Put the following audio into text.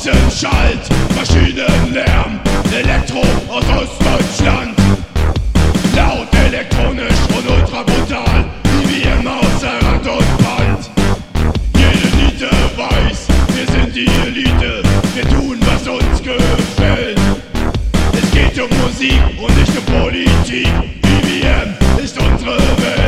Boxen schallt, Maschinenlärm, Elektro aus Ostdeutschland. Laut, elektronisch und ultra brutal, IBM außer Rand und Band. Jede Niete weiß, wir sind die Elite, wir tun, was uns gefällt. Es geht um Musik und nicht um Politik, IBM ist unsere Welt.